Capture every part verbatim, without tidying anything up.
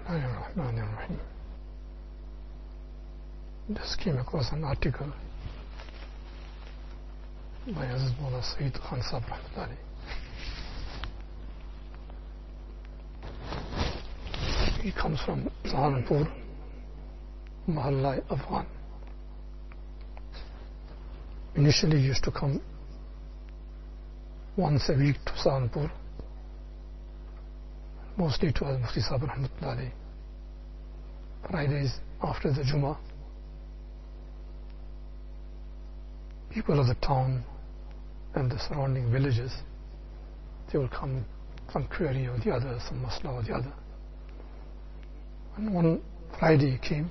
Bismillahirrahmanirrahim. Just came across an article by Aziz Mawla Sayyid Khan Sahib Rahmatullahi. He comes from Saharanpur, Mahalla Afghan. Initially he used to come once a week to Saharanpur, mostly to Al-Mufti Sahib Rahmatullahi. Fridays after the Jummah, people of the town and the surrounding villages, they will come, some query or the other, some masla or the other. And one Friday he came,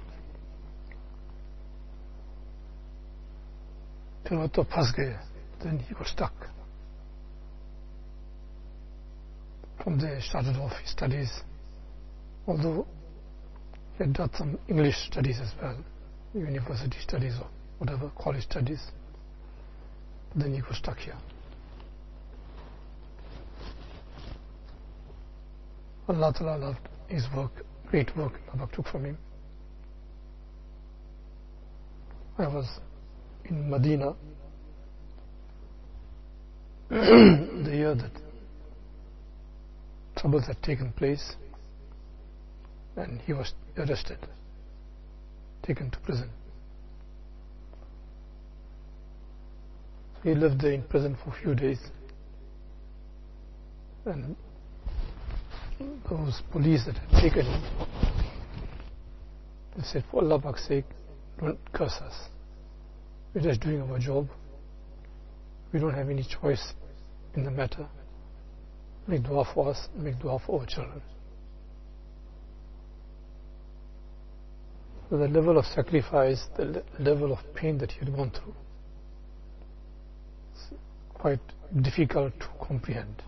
till what to phas gaye, then he got stuck. From there he started off his studies, although he had done some English studies as well, university studies or whatever, college studies. Then he got stuck here. Allah Ta'ala loved his work, great work Allah took from him. I was in Medina the year that troubles had taken place, and he was arrested, taken to prison. He lived there in prison for a few days, and those police that had taken him, they said, for Allah Pak's sake, don't curse us. We're just doing our job. We don't have any choice in the matter. Make dua for us, make dua for our children. So the level of sacrifice, the le level of pain that he had gone through, it's quite difficult to comprehend.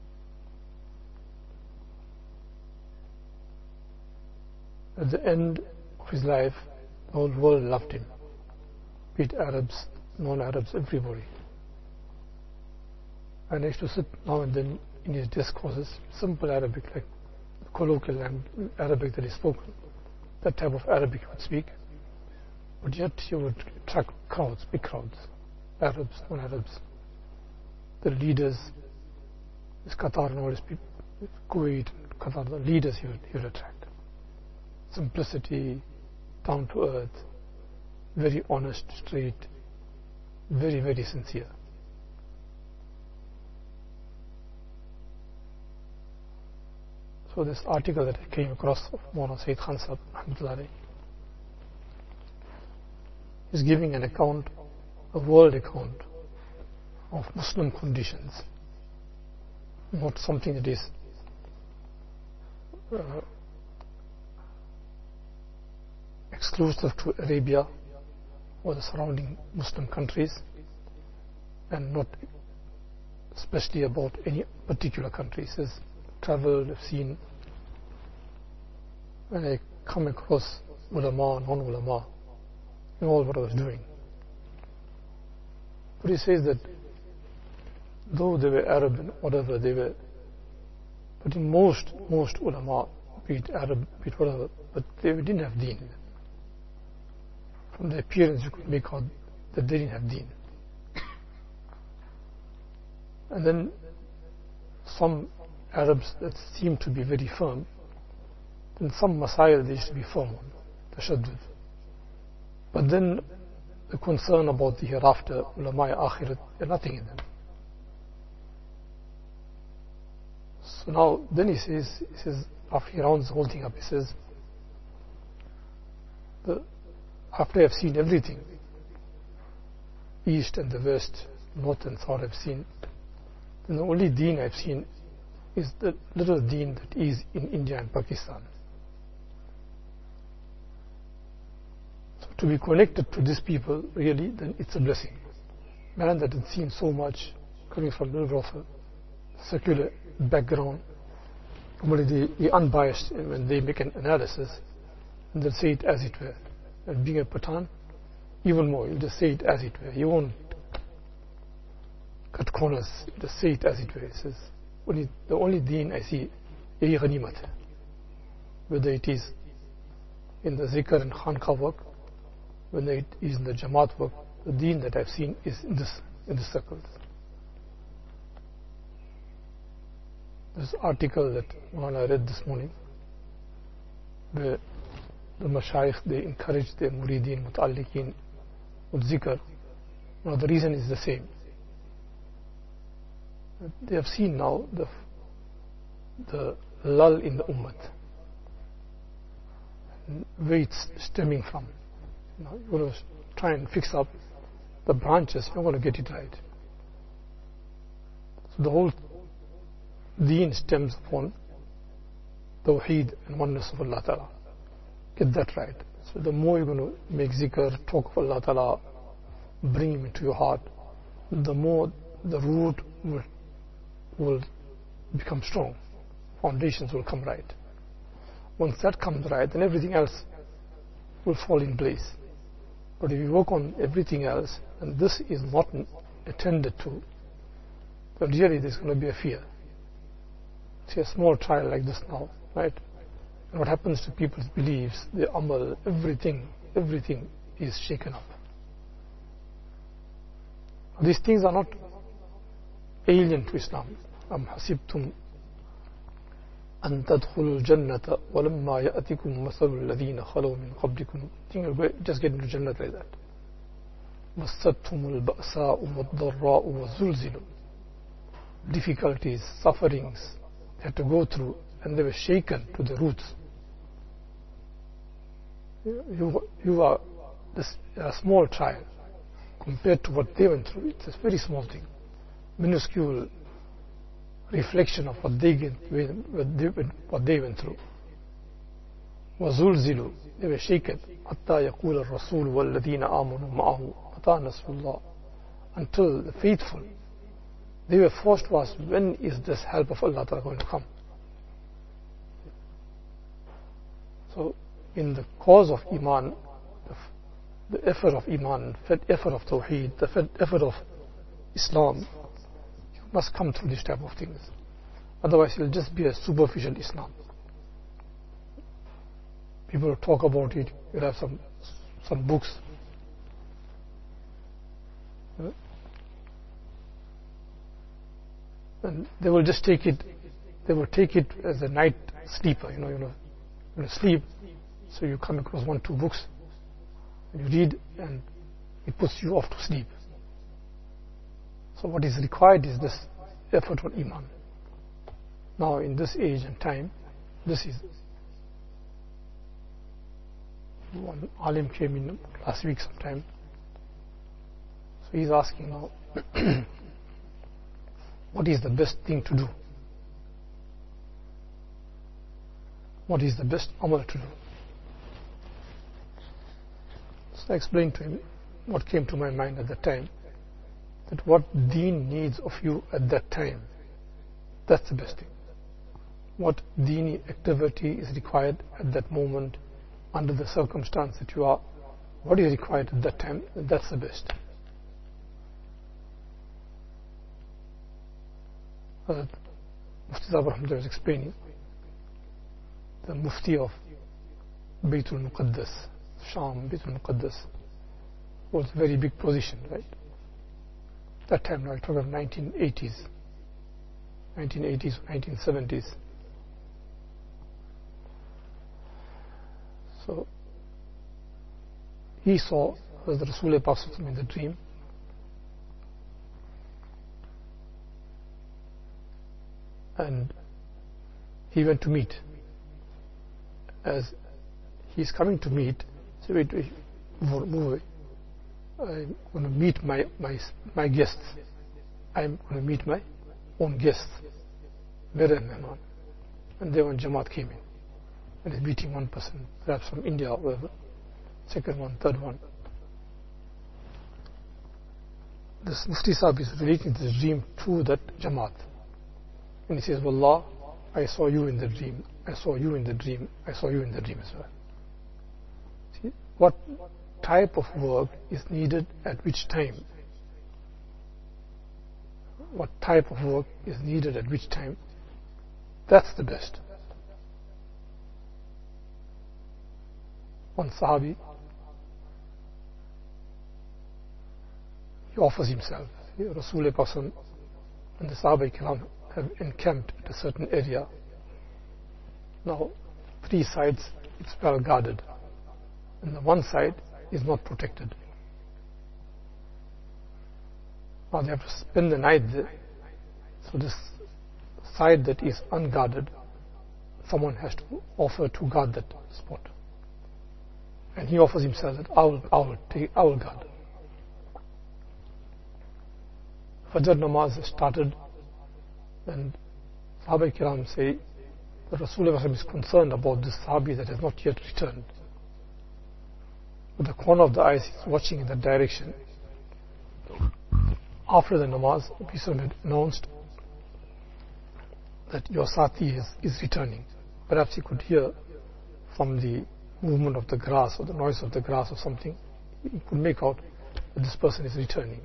At the end of his life, the whole world loved him. Be it Arabs, non-Arabs, everybody. And I used to sit now and then in his discourses, simple Arabic, like colloquial and Arabic that he spoke, that type of Arabic he would speak, but yet he would attract crowds, big crowds, Arabs, non-Arabs, the leaders, this Qatar and all these people, Kuwait, Qatar, the leaders he would, he would attract. Simplicity, down to earth, very honest, straight, very, very sincere. So this article that I came across of Mawlana Sayyid Khan Sahib Rahmatullahi is giving an account, a world account of Muslim conditions, not something that is uh, exclusive to Arabia or the surrounding Muslim countries, and not especially about any particular country. It says, traveled, I've seen, and I come across ulama, non-ulama, in all what I was doing. But he says that though they were Arab and whatever they were, but in most, most ulama, be it Arab, be it whatever, but they didn't have deen. From the appearance you could make out that they didn't have deen. And then some Arabs that seem to be very firm, then some masail they used to be firm on, tashaddud. But then the concern about the hereafter, ulama akhirat, there's nothing in them. So now, then he says, he says, after he rounds the whole thing up, he says, the, after I've seen everything, east and the west, north and south I've seen, then the only deen I've seen is the little deen that is in India and Pakistan. So to be connected to these people, really, then it's a blessing. Man that had seen so much coming from a little of a secular background, only the, the unbiased, when they make an analysis, and they'll say it as it were. And being a Pathan, even more, you'll just say it as it were. You won't cut corners, you just say it as it were. It says, only, the only deen I see, yahi ghanimat hai. whether it is in the zikr and khanqa work, whether it is in the jamaat work. The deen that I've seen is in this in this circle. This article that one I read this morning, where the mashayikh, they encourage their murideen, muta'alliqeen with zikr. Now the reason is the same. They have seen now the the lull in the ummah, where it's stemming from. You know, you're going to try and fix up the branches, you're not going to get it right. So the whole deen stems upon tawheed and oneness of Allah Ta'ala. Get that right. So the more you're going to make zikr, talk of Allah Ta'ala, bring Him into your heart, the more the root will, will become strong. Foundations will come right. Once that comes right, then everything else will fall in place. But if you work on everything else, and this is not attended to, then really there's going to be a fear. See, a small trial like this now, right? And what happens to people's beliefs, their amal, everything, everything is shaken up. These things are not alien to Islam. Am hasibtum an tadkhulul jannata walamma ya'atikum mathalul ladhina khalu min qablikum. Just get into Jannah like that. Massatkumul ba'sa'u wad-dharra'u wa-zulzilu. Difficulties, sufferings they had to go through, and they were shaken to the roots. You, you are this, a small child compared to what they went through. It's a very small thing, minuscule reflection of what they, what they went through. وَزُلْزِلُوا, they were shaken. حَتَّى يَقُولَ الرَّسُولُ وَالَّذِينَ آمَنُوا مَعَهُ مَتَى نَصْرُ اللَّهِ, until the faithful, they were forced to ask, when is this help of Allah Ta'ala going to come? So in the cause of Iman, the, the effort of Iman, the effort of Tawheed, the effort of Islam, you must come through this type of things. Otherwise it will just be a superficial Islam. People will talk about it, you'll have some, some books. Yeah? And they will just take it, they will take it as a night sleeper, you know, you know, you sleep, so you come across one, two books, and you read, and it puts you off to sleep. So what is required is this effort for Iman. Now in this age and time, this is, one alim came in last week sometime, so he's asking now, what is the best thing to do? What is the best amal to do? So I explained to him what came to my mind at that time, that what deen needs of you at that time, that's the best thing. What deeni activity is required at that moment, under the circumstance that you are, what is required at that time, that's the best. Hazrat Mufti Sahib Rahmatullah was explaining, the Mufti of Baytul Muqaddas, Sham, Baytul Muqaddas, was a very big position, right? That time, now I talk about nineteen eighties, nineteen eighties, nineteen seventies. So he saw as the Rasul in the dream, and he went to meet. As he's coming to meet, so wait, wait, move away. I'm going to meet my, my, my guests. I'm going to meet my own guests. And then when Jamaat came in, and he's meeting one person, perhaps from India or wherever, second one, third one. This Mufti Sahib is relating this dream to that Jamaat. And he says, Wallah, I saw you in the dream, I saw you in the dream, I saw you in the dream as well. See, what type of work is needed at which time? What type of work is needed at which time? That's the best. one Sahabi, he offers himself. Rasulullah and the Sahaba Kiram have encamped at a certain area. Now, three sides, it's well guarded, and the one side is not protected. Now they have to spend the night there. So this side that is unguarded, someone has to offer to guard that spot. And he offers himself that I will, I will, take, I will guard. Fajr namaz started, and Sahaba Kiram say that Rasulullah is concerned about this Sahabi that has not yet returned. With the corner of the eyes, he's watching in that direction. After the namaz, the Prophet had announced that your Sati is, is returning. Perhaps he could hear from the movement of the grass or the noise of the grass or something, he could make out that this person is returning.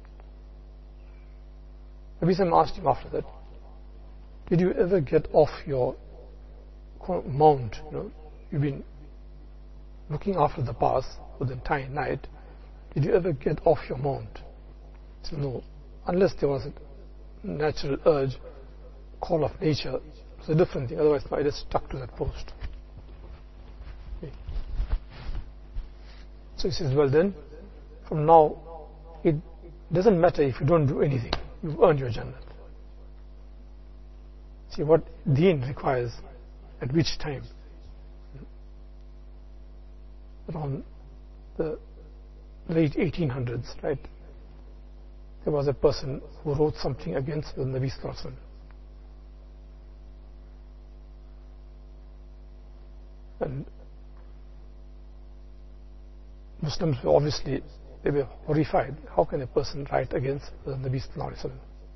The Prophet asked him after that, did you ever get off your mount? You know, you've been looking after the path for the entire night. Did you ever get off your mount? He said, no, unless there was a natural urge, call of nature, it's a different thing. Otherwise, I just stuck to that post. Okay. So he says, well then, from now, it doesn't matter if you don't do anything. You've earned your Jannah. See what Deen requires, at which time. Around the late eighteen hundreds, right? There was a person who wrote something against the Nabi Sallallahu Alaihi Wasallam. And Muslims were obviously, they were horrified. How can a person write against the Nabi Sallallahu Alaihi Wasallam?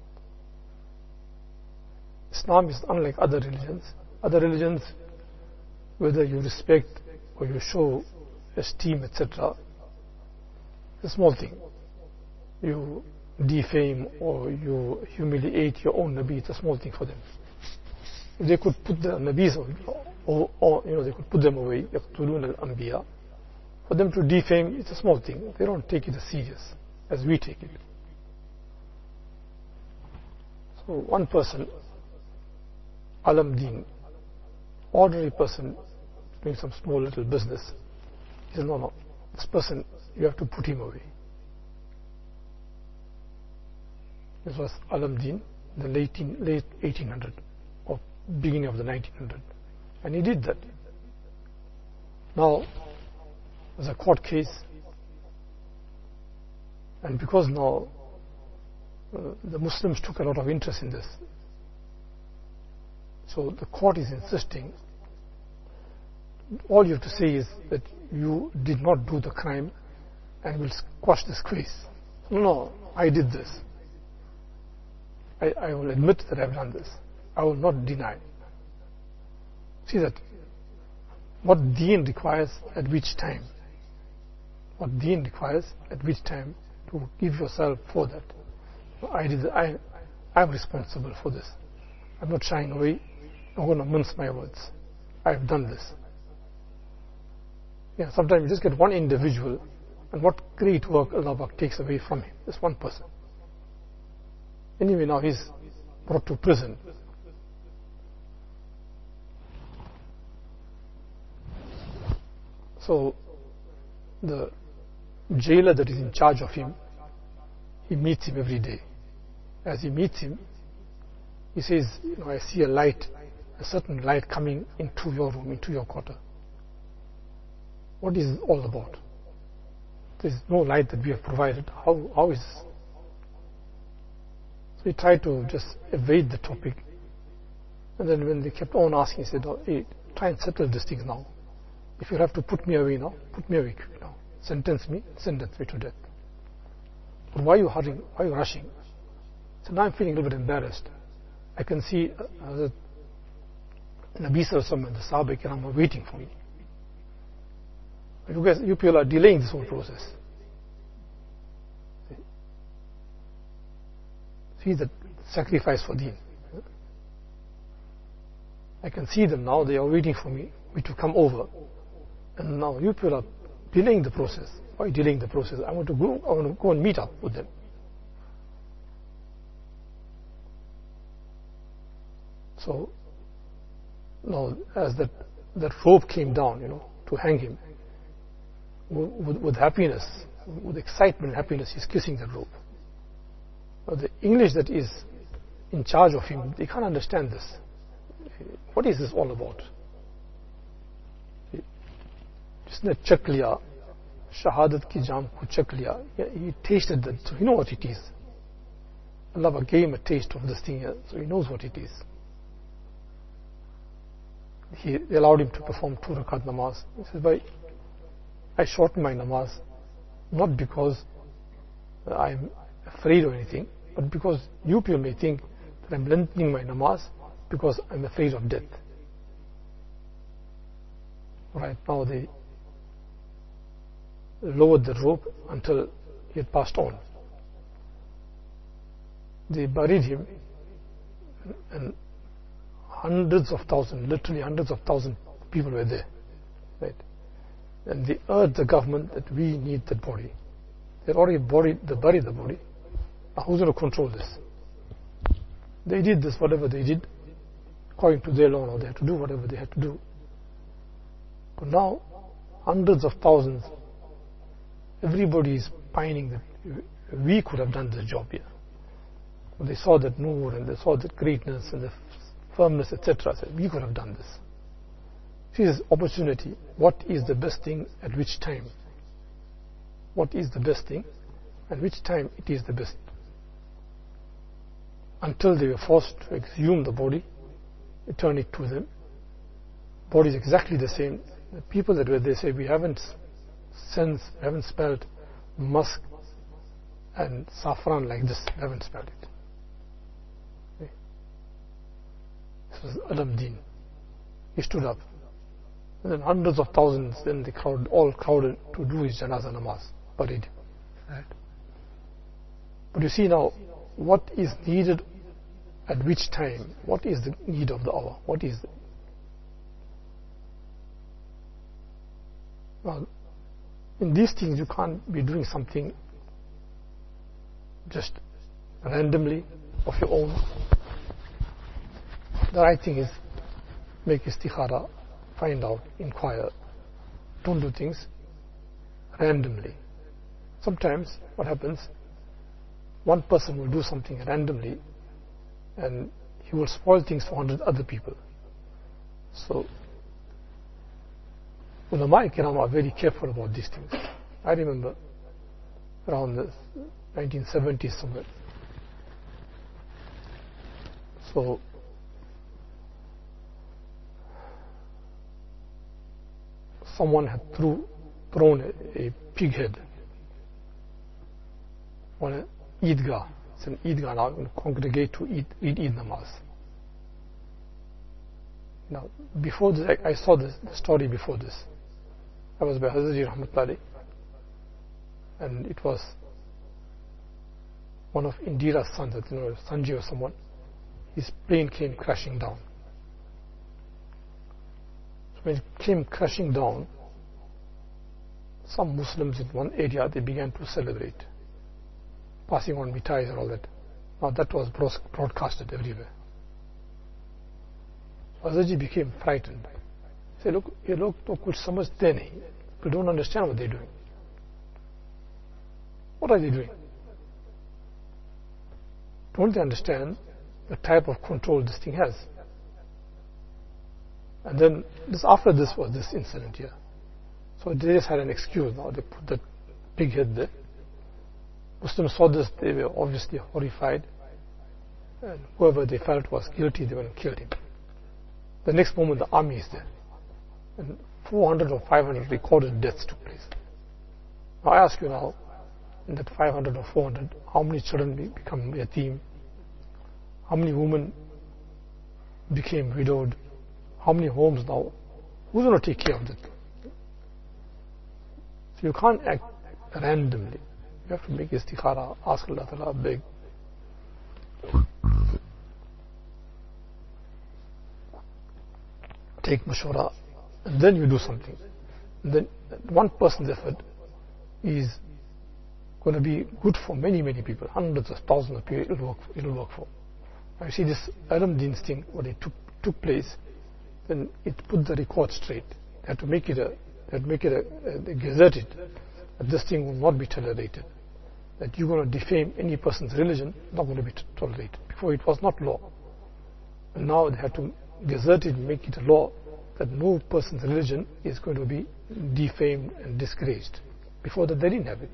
Islam is unlike other religions. Other religions, whether you respect or you show esteem, et cetera, it's a small thing. You defame or you humiliate your own Nabi, it's a small thing for them. If they could put the Nabis or, or you know, they could put them away, yaqtulun al-anbiya. For them to defame, it's a small thing. They don't take it as serious as we take it. So one person, Alam Deen, ordinary person doing some small little business, he says, no, no, this person, you have to put him away. This was Alam Deen, the late, late eighteen hundred or beginning of the nineteen hundred. And he did that. Now, there's a court case, and because now uh, the Muslims took a lot of interest in this, so the court is insisting, all you have to say is that you did not do the crime and will quash this case. No, no, I did this. I, I will admit that I've done this. I will not deny. See that what Deen requires at which time. What Deen requires at which time to give yourself for that. I did. I, I'm responsible for this. I'm not shying away. I'm not going to mince my words. I've done this. Yeah, sometimes you just get one individual, and what great work Allah takes away from him. This one person. Anyway, now he's brought to prison. So the jailer that is in charge of him, he meets him every day. As he meets him, he says, you know, I see a light, a certain light coming into your room, into your quarter. What is it all about? There is no light that we have provided. How, how is this? So he tried to just evade the topic. And then when they kept on asking, he said, oh, hey, try and settle these things now. If you have to put me away now, put me away now. Sentence me, sentence me to death. But why are you hurrying? Why are you rushing? So now I'm feeling a little bit embarrassed. I can see uh, that Nabi Sallallahu Alaihi Wasallam and the Sahaba Kiram are waiting for me. You guys, you people are delaying this whole process. See, see the sacrifice for Deen. I can see them now, they are waiting for me, me to come over. And now you people are delaying the process. Why delaying the process? I want to go, I want to go and meet up with them. So now as that, that rope came down, you know, to hang him, with, with happiness, with excitement and happiness, he's kissing that rope. Now the English that is in charge of him, they can't understand this. What is this all about? Isn't it check liya? Shahadat ki jam ko check liya. He tasted that, so he knows what it is. Allah gave him a taste of this thing here, so he knows what it is. He allowed him to perform two rakat namaz. He says, "Bhai, I shorten my namaz not because I'm afraid or anything, but because you people may think that I'm lengthening my namaz because I'm afraid of death." Right now they lowered the rope until he had passed on. They buried him, and hundreds of thousands, literally hundreds of thousands people were there. Right? And they urged the government that we need that body. They had already buried, they buried the body. Now who's going to control this? They did this, whatever they did, according to their law. They had to do whatever they had to do. But now, hundreds of thousands, everybody is pining that we could have done this job here. When they saw that nur and they saw that greatness and the firmness, et cetera, said, we could have done this. See this opportunity. What is the best thing at which time? What is the best thing and which time it is the best? Until they were forced to exhume the body, return it to them. Body is exactly the same. The people that were there say, we haven't sensed, haven't smelled musk and saffron like this, we haven't smelled it. Okay. This was Alamdeen. He stood up. And then hundreds of thousands, then the crowd, all crowded to do his janazah namaz, buried him. Right? But you see now, what is needed at which time? What is the need of the hour? What is the Well, in these things you can't be doing something just randomly of your own. The right thing is make istikhara, find out, inquire. Don't do things randomly. Sometimes what happens, one person will do something randomly and he will spoil things for one hundred other people. So Ulama Kiram are very careful about these things. I remember around the nineteen seventies somewhere. So someone had threw, thrown a, a pig head on an Eidgah. It's an Eidgah now, and congregate to eat, read Eid namaz. Now, before this, I, I saw this, the story before this. I was by Hazrat Rahmatullahi, and it was one of Indira's sons, you know, Sanjay or someone. His plane came crashing down. So when it came crashing down, some Muslims in one area, they began to celebrate, passing on mitais and all that. Now that was broadcasted everywhere. Hazrat became frightened. He said, look, ye log to kuch samajhte nahi. You don't understand what they're doing. What are they doing? Don't they understand the type of control this thing has? And then this, after this was this incident here. So they just had an excuse now. They put that pig head there. Muslims saw this, they were obviously horrified. And whoever they felt was guilty, they went and killed him. The next moment the army is there. And four hundred or five hundred recorded deaths took place. Now I ask you now, in that five hundred or four hundred, how many children become yatim? How many women became widowed? How many homes now? Who's going to take care of that? So you can't act randomly. You have to make istikhara, ask Allah Ta'ala, beg. Take mashwara, and then you do something. then one person's effort is going to be good for many, many people. Hundreds of thousands of people it will work for. It will work for. Now you see this Alamdeen's thing, when it took, took place, then it put the record straight. They had to make it a, they had to make it a, a, they gazetted that this thing will not be tolerated. That you're going to defame any person's religion, not going to be tolerated. Before it was not law. And now they had to gazette it, make it a law that no person's religion is going to be defamed and disgraced. Before that they didn't have it.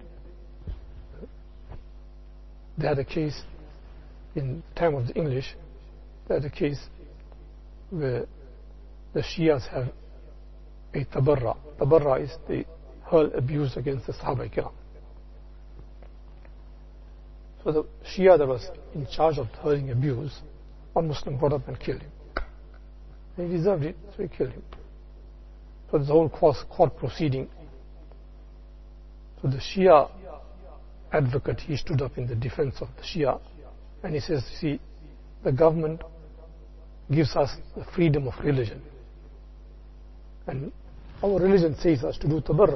They had a case in the time of the English, they had a case where the Shias have a tabarra. Tabarra is they hurl abuse against the Sahaba Kiram. So the Shia that was in charge of hurling abuse, one Muslim got up and killed him. He deserved it, so he killed him. So this whole court proceeding. So the Shia advocate, he stood up in the defense of the Shia and he says, see, the government gives us the freedom of religion. And our religion says us to do tabarra.